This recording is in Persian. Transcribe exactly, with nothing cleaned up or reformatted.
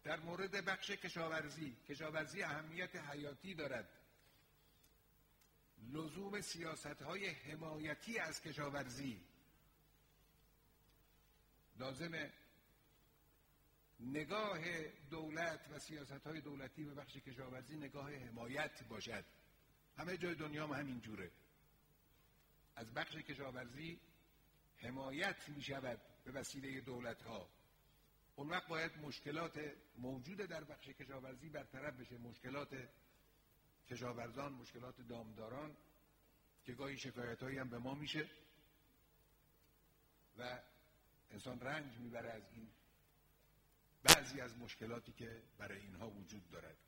در مورد بخش کشاورزی، کشاورزی اهمیت حیاتی دارد. لزوم سیاست‌های حمایتی از کشاورزی لازمه نگاه دولت و سیاست‌های دولتی به بخش کشاورزی نگاه حمایت باشد. همه جای دنیا هم همین جوره. از بخش کشاورزی حمایت می شود به وسیله دولت‌ها. اون وقت باید مشکلات موجود در بخش کشاورزی برطرف بشه، مشکلات کشاورزان، مشکلات دامداران که گاهی شکایت‌هایی هم به ما میشه و انسان رنج میبره از این بعضی از مشکلاتی که برای اینها وجود دارد.